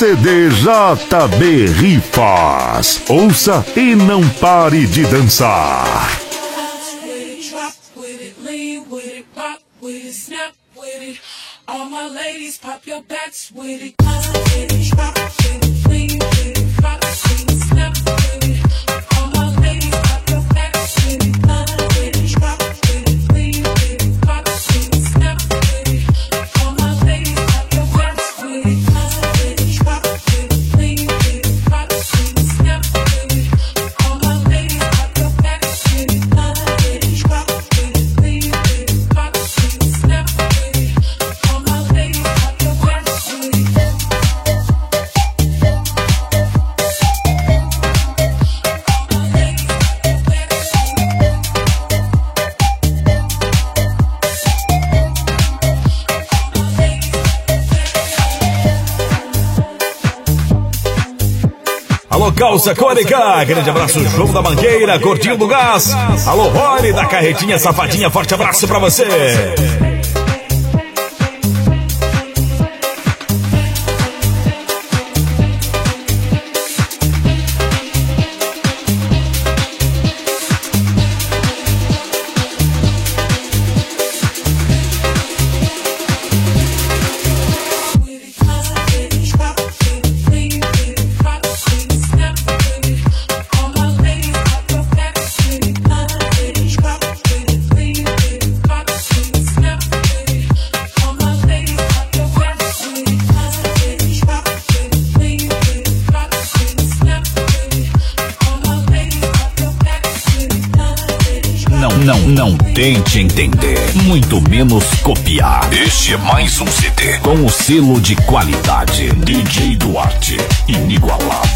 CD JB Rifas. Ouça e não pare de dançar. All my ladies, pop your backs with it. With it, drop with it, lean with it, rock with it, snap with it. All my ladies, pop your backs with it. With it, drop with it, lean with it, rock with it, snap with it. All my ladies, pop your backs with it. With it, drop with it, lean with it, rock with it, snap with it. All my ladies, pop your backs with it. With it, drop with it, lean with it, rock with it, snap with it. Alô, Calça Cônica, grande abraço, João da Mangueira, Gordinho do Gás. Alô, Rony da Carretinha Safadinha, forte abraço pra você. Não tente entender, muito menos copiar. Este é mais um CD com o selo de qualidade DJ Duarte, inigualável.